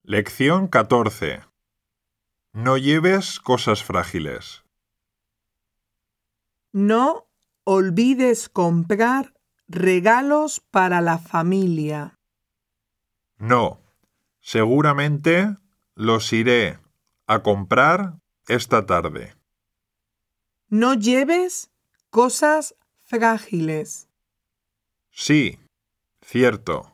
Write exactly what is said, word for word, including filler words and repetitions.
Lección catorce. No lleves cosas frágiles. No olvides comprar regalos para la familia. No, seguramente los iré a comprar esta tarde. No lleves cosas frágiles. Sí, cierto.